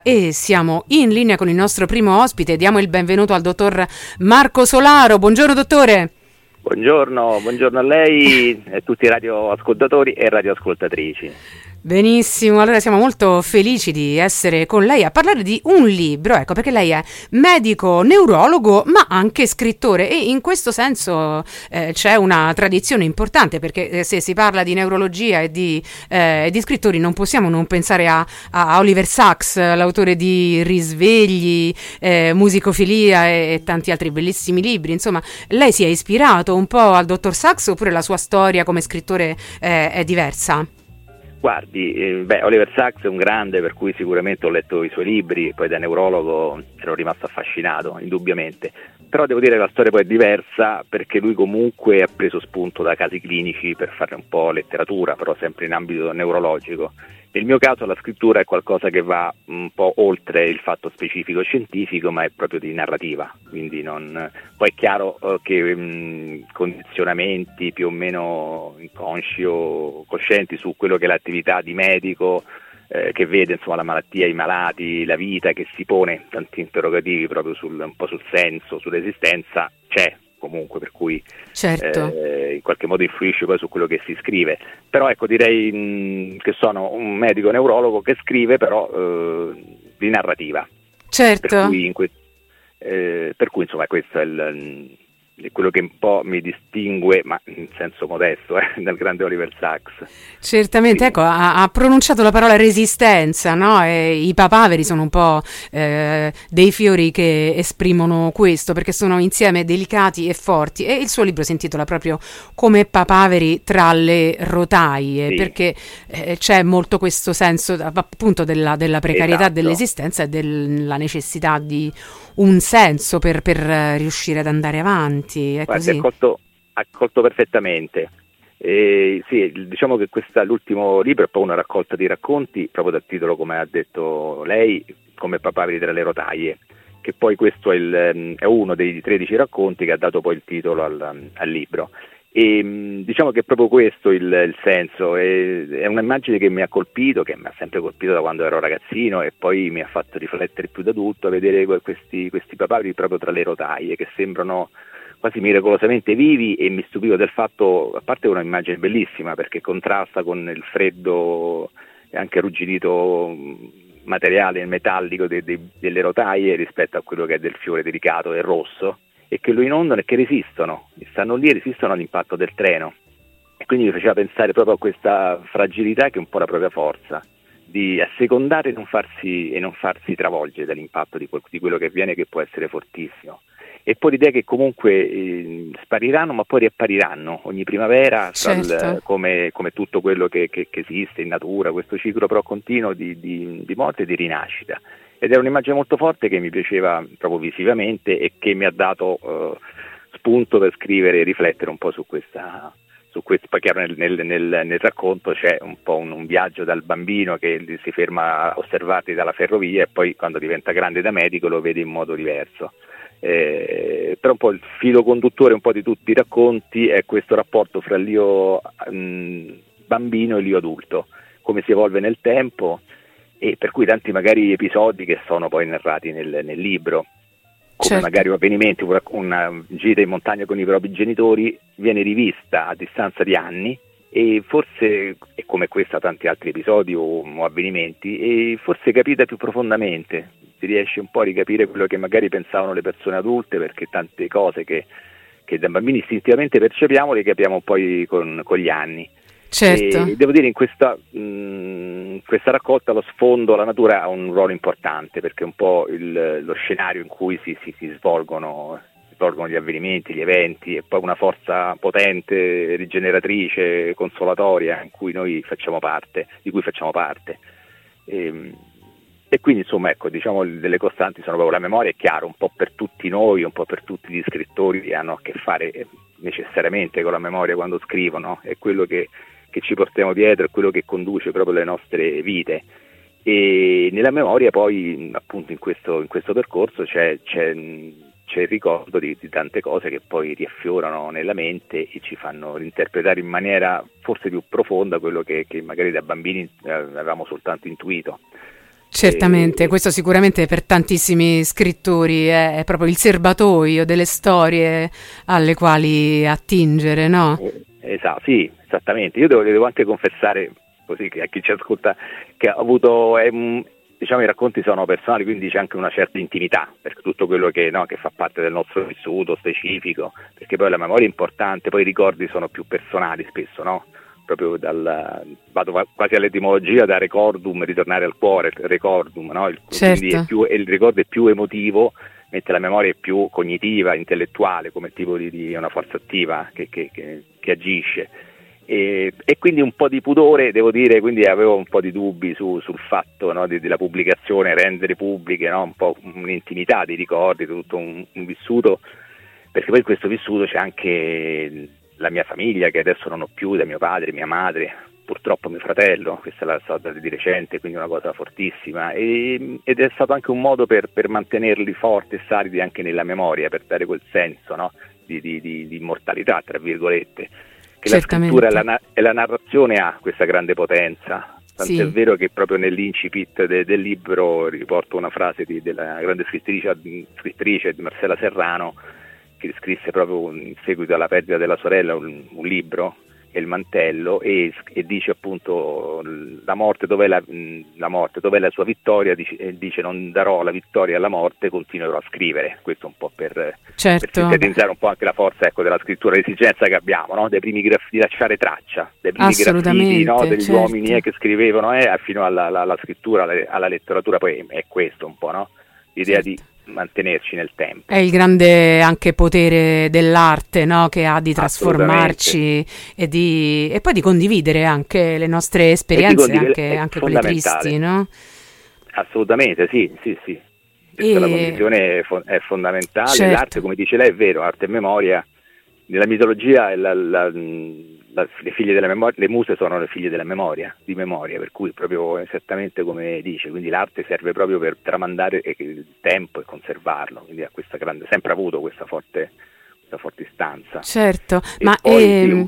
E siamo in linea con il nostro primo ospite. Diamo il benvenuto al dottor Marco Solaro. Buongiorno dottore. Buongiorno a lei e a tutti i radioascoltatori e radioascoltatrici. Benissimo, allora siamo molto felici di essere con lei a parlare di un libro, ecco, perché lei è medico neurologo ma anche scrittore, e in questo senso c'è una tradizione importante, perché se si parla di neurologia e di scrittori non possiamo non pensare a Oliver Sacks, l'autore di Risvegli, Musicofilia e tanti altri bellissimi libri. Insomma, lei si è ispirato un po' al dottor Sacks, oppure la sua storia come scrittore è diversa? Guardi, Oliver Sacks è un grande, per cui sicuramente ho letto i suoi libri, poi da neurologo ero rimasto affascinato, indubbiamente. Però devo dire che la storia poi è diversa, perché lui comunque ha preso spunto da casi clinici per fare un po' letteratura, però sempre in ambito neurologico. Nel mio caso la scrittura è qualcosa che va un po' oltre il fatto specifico scientifico, ma è proprio di narrativa, quindi poi è chiaro che condizionamenti più o meno inconsci o coscienti su quello che è l'attività di medico, che vede insomma la malattia, i malati, la vita, che si pone tanti interrogativi proprio un po' sul senso, sull'esistenza, c'è comunque, per cui Certo. in qualche modo influisce poi su quello che si scrive. Però ecco, direi che sono un medico neurologo che scrive però di narrativa. Certo. Per cui insomma questo è quello che un po' mi distingue, ma in senso modesto, dal grande Oliver Sacks. Certamente, Sì. ecco, ha pronunciato la parola resistenza, no? E i papaveri sono un po' dei fiori che esprimono questo, perché sono insieme delicati e forti, e il suo libro si intitola proprio Come papaveri tra le rotaie, Sì. perché c'è molto questo senso appunto della precarietà, Esatto. dell'esistenza e della necessità di un senso per riuscire ad andare avanti. È Guarda, così? ha colto perfettamente. Sì, diciamo che l'ultimo libro è poi una raccolta di racconti, proprio dal titolo, come ha detto lei, Come papaveri tra le rotaie, che poi questo è uno dei 13 racconti che ha dato poi il titolo al libro. E diciamo che è proprio questo il senso, è un'immagine che mi ha colpito, che mi ha sempre colpito da quando ero ragazzino, e poi mi ha fatto riflettere più da adulto a vedere questi papaveri proprio tra le rotaie, che sembrano quasi miracolosamente vivi, e mi stupivo del fatto, a parte un'immagine bellissima perché contrasta con il freddo e anche ruggidito materiale metallico delle rotaie rispetto a quello che è del fiore delicato e rosso, e che lo inondano e che stanno lì e resistono all'impatto del treno. E quindi mi faceva pensare proprio a questa fragilità, che è un po' la propria forza, di assecondare e non farsi travolgere dall'impatto di quello che avviene, che può essere fortissimo. E poi l'idea che comunque spariranno ma poi riappariranno ogni primavera, Certo. come tutto quello che esiste in natura, questo ciclo però continuo di morte e di rinascita. Ed era un'immagine molto forte che mi piaceva proprio visivamente, e che mi ha dato spunto per scrivere e riflettere un po' su questo. Poi chiaro, nel racconto c'è un po' un viaggio dal bambino che si ferma a osservarti dalla ferrovia, e poi quando diventa grande da medico lo vede in modo diverso. Però un po' il filo conduttore un po' di tutti i racconti è questo rapporto fra l'io bambino e l'io adulto, come si evolve nel tempo, e per cui tanti magari episodi che sono poi narrati nel libro, come Certo. magari avvenimenti, una gita in montagna con i propri genitori viene rivista a distanza di anni, e forse, e come questa tanti altri episodi o avvenimenti, e forse capita più profondamente, si riesce un po' a ricapire quello che magari pensavano le persone adulte, perché tante cose che da bambini istintivamente percepiamo le capiamo poi con gli anni. Certo. E devo dire, in questa raccolta lo sfondo, la natura ha un ruolo importante, perché è un po' lo scenario in cui si svolgono gli avvenimenti, gli eventi, e poi una forza potente, rigeneratrice, consolatoria, di cui facciamo parte. E quindi insomma, ecco, diciamo, delle costanti sono proprio la memoria, è chiaro, un po' per tutti noi, un po' per tutti gli scrittori che hanno a che fare necessariamente con la memoria quando scrivono, è quello che ci portiamo dietro, è quello che conduce proprio le nostre vite. E nella memoria poi, appunto, in questo percorso c'è il ricordo di tante cose che poi riaffiorano nella mente e ci fanno interpretare in maniera forse più profonda quello che magari da bambini avevamo soltanto intuito. Certamente, questo sicuramente per tantissimi scrittori è proprio il serbatoio delle storie alle quali attingere, no? Esatto, sì, esattamente. Io devo anche confessare, così che a chi ci ascolta, che ho avuto, diciamo, i racconti sono personali, quindi c'è anche una certa intimità, per tutto quello che, no, che fa parte del nostro vissuto specifico, perché poi la memoria è importante, poi i ricordi sono più personali spesso, no? Proprio vado quasi all'etimologia da recordum, ritornare al cuore, recordum, no? Certo. Il ricordo è più emotivo, mentre la memoria è più cognitiva, intellettuale, come tipo di una forza attiva che agisce. E quindi un po' di pudore, devo dire, quindi avevo un po' di dubbi sul fatto, no, della pubblicazione, rendere pubbliche, no, un po' un'intimità dei ricordi, tutto un vissuto, perché poi in questo vissuto c'è anche la mia famiglia, che adesso non ho più, da mio padre, mia madre, purtroppo mio fratello, questa è la storia di recente, quindi una cosa fortissima, ed è stato anche un modo per mantenerli forti e salidi anche nella memoria, per dare quel senso, no, di immortalità, tra virgolette, che la scrittura e la narrazione ha questa grande potenza. Tant'è vero che proprio nell'incipit del libro riporto una frase della grande scrittrice di Marcella Serrano, che scrisse proprio in seguito alla perdita della sorella un libro, Il mantello, e dice appunto la morte, dov'è la morte, dov'è la sua vittoria, dice non darò la vittoria alla morte, continuerò a scrivere. Questo un po' per sintetizzare un po' anche la forza, ecco, della scrittura, l'esigenza che abbiamo, no? Dai primi di lasciare traccia, dai primi graffiti, no? Degli uomini che scrivevano fino alla scrittura, alla letteratura, poi è questo un po', no? L'idea di mantenerci nel tempo. È il grande anche potere dell'arte, no? Che ha di trasformarci e poi di condividere anche le nostre esperienze, anche quelle tristi, no? Assolutamente, sì. Questa la condivisione è fondamentale. Certo. L'arte, come dice lei, è vero, arte e memoria. Nella mitologia le figlie della memoria, le muse sono le figlie della memoria, di memoria, per cui proprio esattamente come dice, quindi l'arte serve proprio per tramandare il tempo e conservarlo, quindi ha questa grande, sempre avuto questa forte istanza. Certo, e ma poi,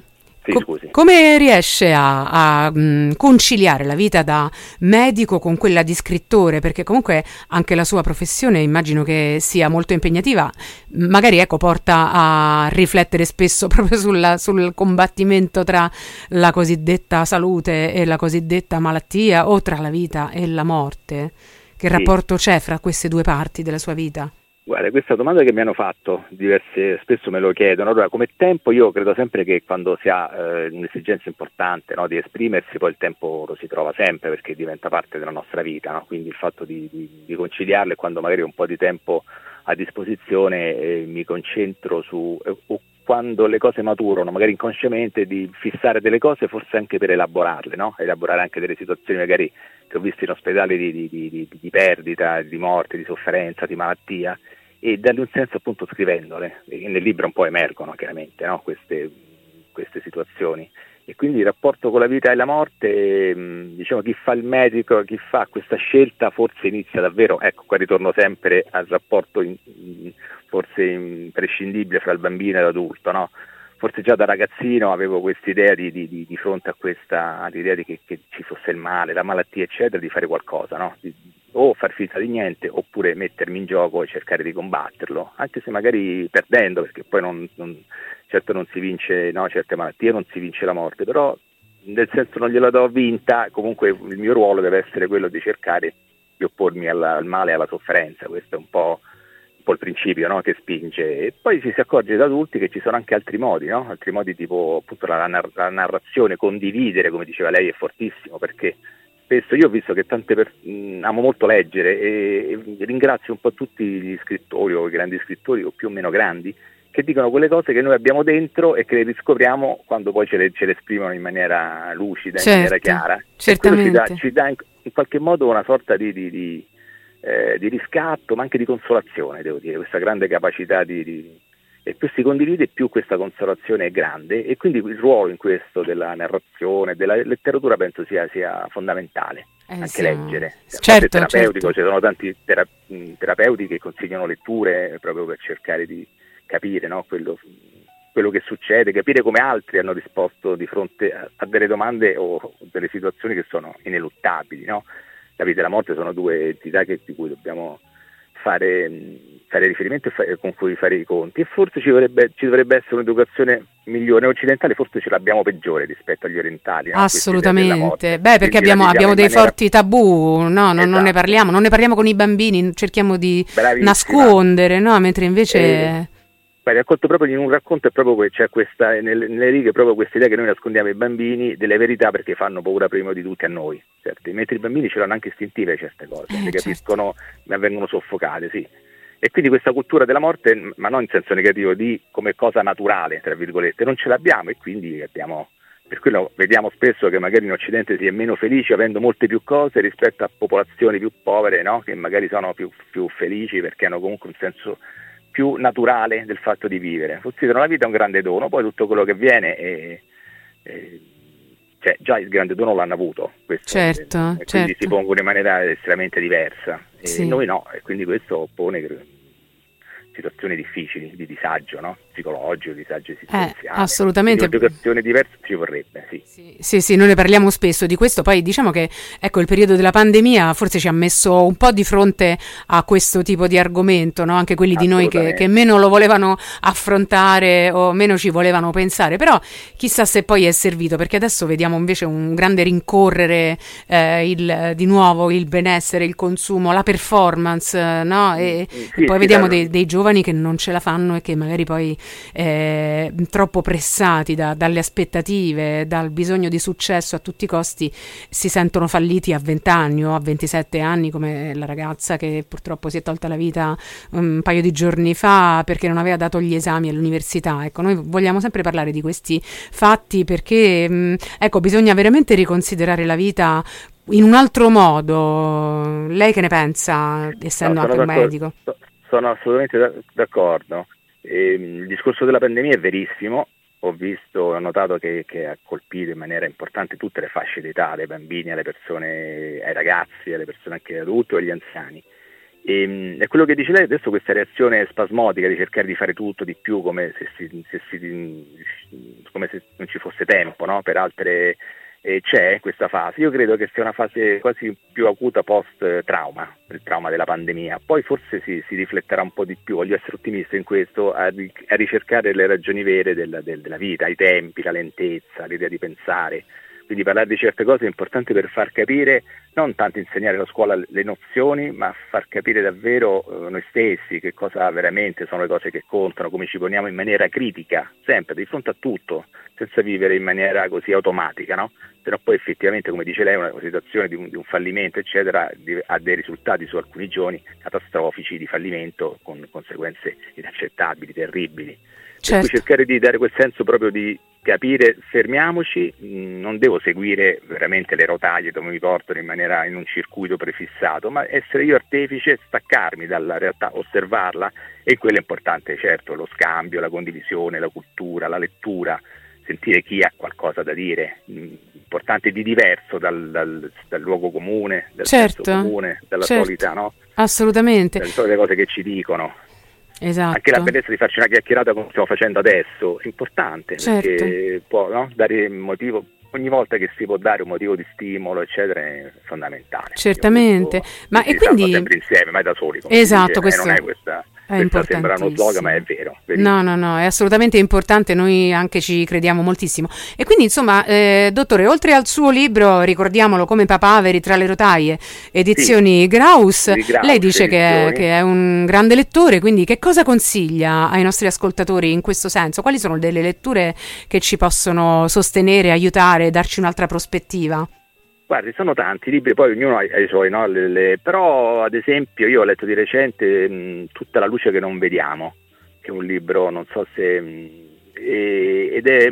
come riesce a conciliare la vita da medico con quella di scrittore? Perché comunque anche la sua professione immagino che sia molto impegnativa, magari porta a riflettere spesso proprio sul combattimento tra la cosiddetta salute e la cosiddetta malattia, o tra la vita e la morte. Che rapporto c'è fra queste due parti della sua vita? Guarda, questa domanda che mi hanno fatto spesso me lo chiedono. Allora, come tempo io credo sempre che quando si ha un'esigenza importante, no, di esprimersi, poi il tempo lo si trova sempre, perché diventa parte della nostra vita, no? Quindi il fatto di conciliarlo, e quando magari ho un po' di tempo a disposizione mi concentro su quando le cose maturano, magari inconsciamente, di fissare delle cose, forse anche per elaborarle, no? Elaborare anche delle situazioni magari che ho visto in ospedale di perdita, di morte, di sofferenza, di malattia, e dargli un senso appunto scrivendole. E nel libro un po' emergono chiaramente, no? queste situazioni. E quindi il rapporto con la vita e la morte, diciamo, chi fa il medico, chi fa questa scelta, forse inizia davvero, ecco qua ritorno sempre al rapporto forse imprescindibile fra il bambino e l'adulto, no? Forse già da ragazzino avevo quest'idea di fronte a questa l'idea che ci fosse il male, la malattia eccetera, di fare qualcosa, no? O far finta di niente, oppure mettermi in gioco e cercare di combatterlo, anche se magari perdendo, perché poi certo non si vince, no, certe malattie, non si vince la morte, però nel senso non gliela do vinta, comunque il mio ruolo deve essere quello di cercare di oppormi al male e alla sofferenza. Questo è un po' il principio, no, che spinge. E poi ci si accorge da adulti che ci sono anche altri modi, no? Altri modi, tipo appunto la narrazione, condividere, come diceva lei, è fortissimo, perché spesso io ho visto che amo molto leggere, e ringrazio un po' tutti gli scrittori, o i grandi scrittori, o più o meno grandi, che dicono quelle cose che noi abbiamo dentro e che le riscopriamo quando poi ce le esprimono in maniera lucida, in maniera chiara. Certamente. Ci dà in qualche modo una sorta di riscatto, ma anche di consolazione, devo dire, questa grande capacità e più si condivide, più questa consolazione è grande, e quindi il ruolo in questo della narrazione, della letteratura, penso sia fondamentale. Anche leggere, certo, terapeutico, certo. Ci sono tanti terapeuti che consigliano letture proprio per cercare di capire, no, quello che succede, capire come altri hanno risposto di fronte a delle domande o delle situazioni che sono ineluttabili, no? la vita e la morte sono due entità di cui dobbiamo fare riferimento e con cui fare i conti, e forse ci dovrebbe essere un'educazione migliore. Noi occidentali forse ce l'abbiamo peggiore rispetto agli orientali, no? Assolutamente, perché abbiamo dei forti tabù, no? Esatto. Non ne parliamo con i bambini, cerchiamo di Bravissima. nascondere, no? Mentre invece... racconto proprio in un racconto, è proprio c'è questa nelle righe proprio questa idea che noi nascondiamo ai bambini delle verità perché fanno paura prima di tutti a noi, certo. Mentre i bambini ce l'hanno anche istintive certe cose, le capiscono, ma vengono soffocate, sì. E quindi questa cultura della morte, ma non in senso negativo, di come cosa naturale, tra virgolette, non ce l'abbiamo, e quindi per quello vediamo spesso che magari in Occidente si è meno felici avendo molte più cose rispetto a popolazioni più povere, no? Che magari sono più felici perché hanno comunque un senso più naturale del fatto di vivere. Considerano la vita un grande dono, poi tutto quello che viene cioè già il grande dono l'hanno avuto, questo, certo. Quindi si pongono in maniera estremamente diversa, sì. E noi no, e quindi questo pone situazioni difficili di disagio, no? Psicologico, disagio esistenziale. Assolutamente. Quindi un'educazione diversa ci vorrebbe, sì. Sì, noi ne parliamo spesso di questo, poi diciamo che ecco, il periodo della pandemia forse ci ha messo un po' di fronte a questo tipo di argomento, no? Anche quelli di noi che meno lo volevano affrontare o meno ci volevano pensare, però chissà se poi è servito, perché adesso vediamo invece un grande rincorrere di nuovo il benessere, il consumo, la performance, no? E poi vediamo dei giovani che non ce la fanno e che magari poi troppo pressati dalle aspettative, dal bisogno di successo a tutti i costi, si sentono falliti a 20 anni o a 27 anni, come la ragazza che purtroppo si è tolta la vita un paio di giorni fa perché non aveva dato gli esami all'università. Ecco, noi vogliamo sempre parlare di questi fatti perché ecco, bisogna veramente riconsiderare la vita in un altro modo. Lei che ne pensa, essendo anche un medico? Sono assolutamente d'accordo. Il discorso della pandemia è verissimo. Ho notato che ha colpito in maniera importante tutte le fasce d'età, dai bambini alle persone, ai ragazzi, alle persone anche adulte o agli anziani. E quello che dice lei adesso, questa reazione spasmodica di cercare di fare tutto di più come se non ci fosse tempo, no? Per altre c'è questa fase. Io credo che sia una fase quasi più acuta post-trauma, il trauma della pandemia. Poi forse si rifletterà un po' di più, voglio essere ottimista in questo, a ricercare le ragioni vere della vita, i tempi, la lentezza, l'idea di pensare. Quindi parlare di certe cose è importante per far capire, non tanto insegnare alla scuola le nozioni, ma far capire davvero noi stessi che cosa veramente sono le cose che contano, come ci poniamo in maniera critica, sempre, di fronte a tutto, senza vivere in maniera così automatica, no? Però poi effettivamente, come dice lei, una situazione di un fallimento, eccetera, ha dei risultati su alcuni giorni catastrofici di fallimento con conseguenze inaccettabili, terribili. Certo. Per cui cercare di dare quel senso proprio di capire, fermiamoci, non devo seguire veramente le rotaie dove mi portano in un circuito prefissato, ma essere io artefice, staccarmi dalla realtà, osservarla, e quello è importante, certo, lo scambio, la condivisione, la cultura, la lettura, sentire chi ha qualcosa da dire, importante di diverso dal luogo comune, dal senso comune, dalla solita, no? Assolutamente. Dalle solite cose che ci dicono. Esatto. Anche la bellezza di farci una chiacchierata come stiamo facendo adesso è importante, perché può, no, dare motivo, ogni volta che si può dare un motivo di stimolo, eccetera, è fondamentale. Certamente. Ma e quindi sempre insieme, mai da soli, come esatto, questo non è questa sembra uno slogan, ma è vero. No, è assolutamente importante, noi anche ci crediamo moltissimo. E quindi, insomma, dottore, oltre al suo libro, ricordiamolo, Come papaveri tra le rotaie, edizioni Graus, lei dice che è un grande lettore, quindi che cosa consiglia ai nostri ascoltatori in questo senso? Quali sono delle letture che ci possono sostenere, aiutare, darci un'altra prospettiva? Guardi, sono tanti libri, poi ognuno ha i suoi, no? Però ad esempio io ho letto di recente Tutta la luce che non vediamo, che è un libro, non so se ed è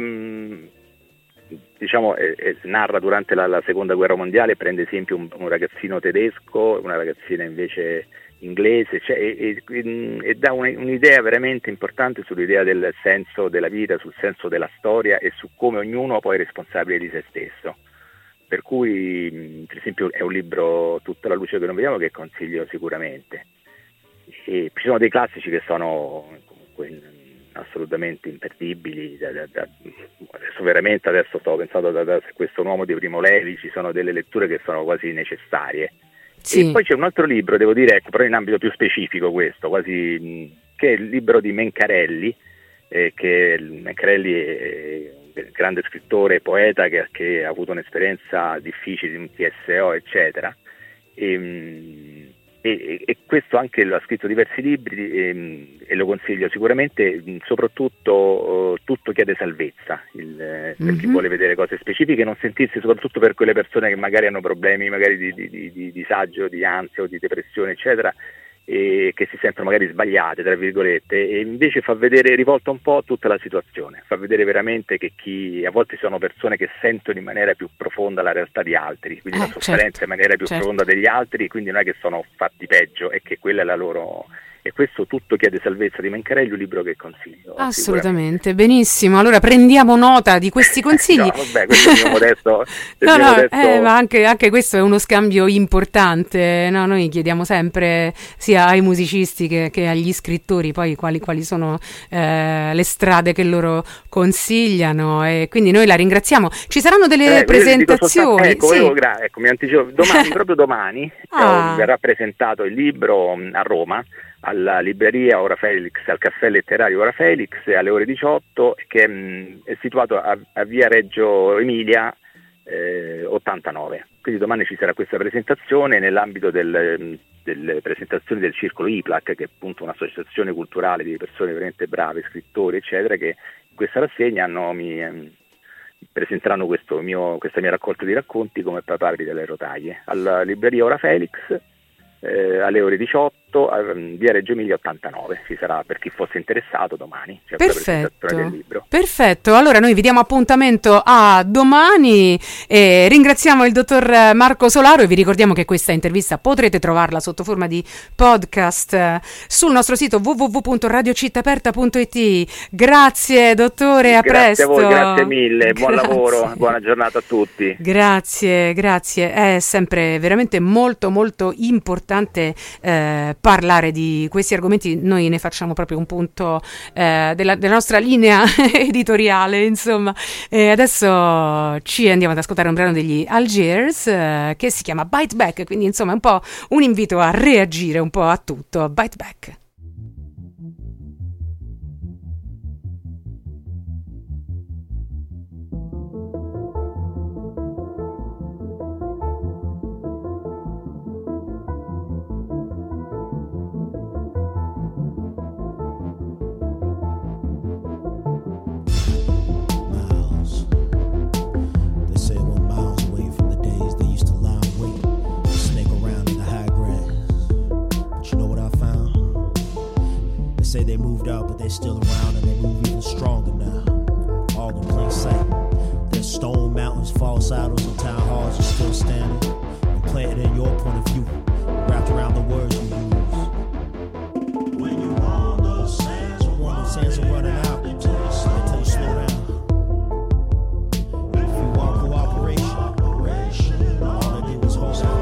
diciamo narra durante la seconda guerra mondiale, prende esempio un ragazzino tedesco, una ragazzina invece inglese, e dà un'idea veramente importante sull'idea del senso della vita, sul senso della storia e su come ognuno poi è responsabile di se stesso. Per cui, per esempio, è un libro, Tutta la luce che non vediamo, che consiglio sicuramente. E ci sono dei classici che sono comunque assolutamente imperdibili. Adesso stavo pensando da questo uomo di Primo Levi, ci sono delle letture che sono quasi necessarie. Sì. E poi c'è un altro libro, devo dire, ecco, però in ambito più specifico questo, quasi, che è il libro di Mencarelli, che Mencarelli è un grande scrittore e poeta che ha avuto un'esperienza difficile in TSO, eccetera. E questo anche lo ha scritto diversi libri e lo consiglio sicuramente, soprattutto Tutto chiede salvezza, per chi vuole vedere cose specifiche, non sentirsi, soprattutto per quelle persone che magari hanno problemi magari di disagio, di ansia o di depressione, eccetera, e che si sentono magari sbagliate, tra virgolette, e invece fa vedere, rivolta un po' tutta la situazione, fa vedere veramente che a volte sono persone che sentono in maniera più profonda la realtà di altri, quindi la sofferenza in maniera più profonda degli altri, quindi non è che sono fatti peggio, è che quella è la loro... E questo Tutto chiede salvezza di Mencarelli, un libro che consiglio. Assolutamente, benissimo. Allora prendiamo nota di questi consigli. No, vabbè, questo è il mio modesto. Ma anche questo è uno scambio importante. No, noi chiediamo sempre sia ai musicisti che agli scrittori poi quali sono le strade che loro consigliano, e quindi noi la ringraziamo. Ci saranno delle presentazioni. Ecco, mi anticipo, proprio domani verrà presentato il libro a Roma, alla libreria Ora Felix, al caffè letterario Ora Felix, alle ore 18, che è situato a via Reggio Emilia 89. Quindi domani ci sarà questa presentazione nell'ambito delle presentazioni del Circolo IPLAC, che è appunto un'associazione culturale di persone veramente brave, scrittori, eccetera, che in questa rassegna mi presenteranno questa mia raccolta di racconti come Papaveri delle rotaie, alla libreria Ora Felix, alle ore 18, via Reggio Emilia 89. Ci sarà, per chi fosse interessato, domani c'è la presentazione del libro. Perfetto, allora noi vi diamo appuntamento a domani e ringraziamo il dottor Marco Solaro, e vi ricordiamo che questa intervista potrete trovarla sotto forma di podcast sul nostro sito www.radiocittaaperta.it. Grazie dottore, a presto. Grazie a voi, grazie mille, buon lavoro, buona giornata a tutti. Grazie, è sempre veramente molto molto importante parlare di questi argomenti. Noi ne facciamo proprio un punto della nostra linea editoriale, insomma. Adesso ci andiamo ad ascoltare un brano degli Algiers che si chiama Bite Back, quindi insomma è un po' un invito a reagire un po' a tutto. Bite Back. Say they moved out, but they're still around, and they move even stronger now. All in plain sight. There's stone mountains, false idols, and town halls are still standing, and planted in your point of view, wrapped around the words you use. When you want those sands are running out, they tell you slow down. If you want cooperation, all they do is hold out.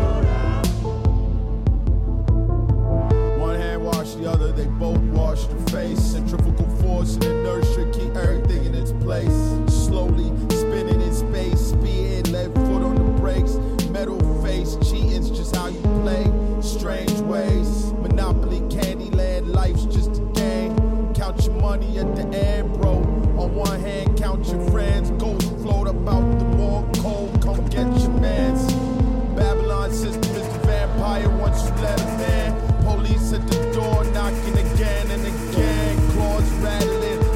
One hand wash the other, they both wash the face. Centrifugal force and inertia keep everything in its place. Slowly spinning in space, speeding, left foot on the brakes. Metal face, cheating's just how you play. Strange ways, Monopoly, Candyland, life's just a game. Count your money at the end, bro. On one hand, count your friends. Ghosts float about the more cold, come get your mans. Babylon system is the vampire once you let him in. Police at the door knocking again and again. Claws rattling,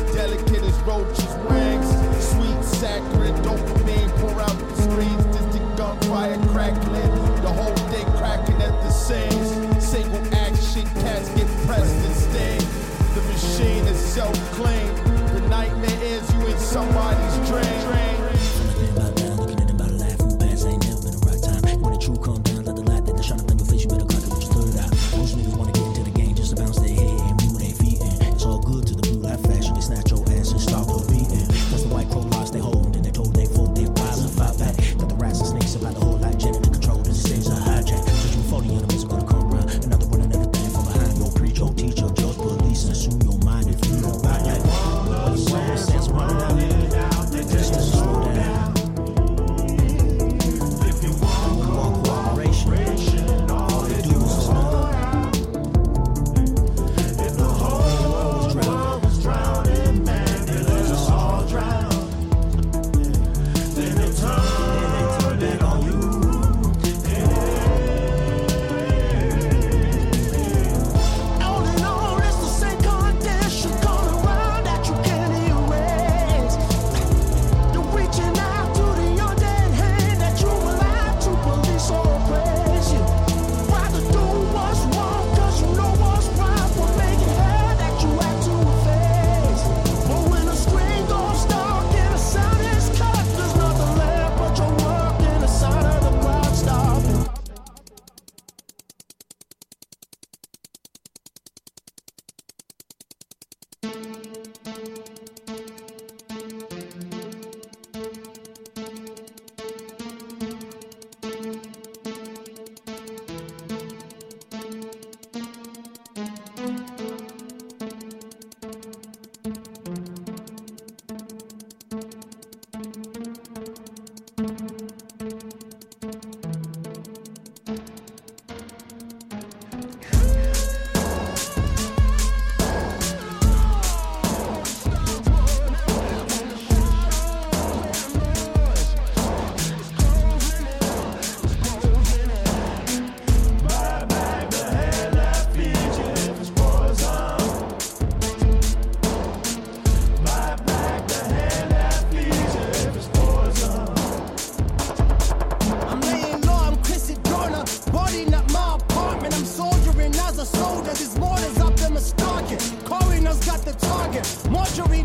know that his mortars up them are stalking. Coroner's got the target. Marjorie